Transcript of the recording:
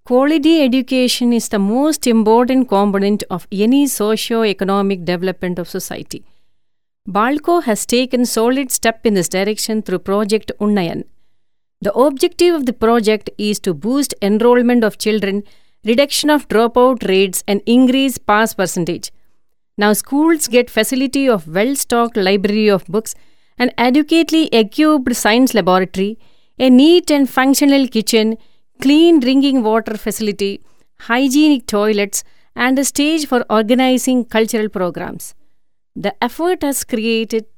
Quality education is the most important component of any socio-economic development of society. BALCO has taken solid step in this direction through Project Unnayan. The objective of the project is to boost enrollment of children, reduction of dropout rates, and increase pass percentage. Now schools get facility of well-stocked library of books, an adequately equipped science laboratory, a neat and functional kitchen, clean drinking water facility, hygienic toilets, and a stage for organizing cultural programs. The effort has created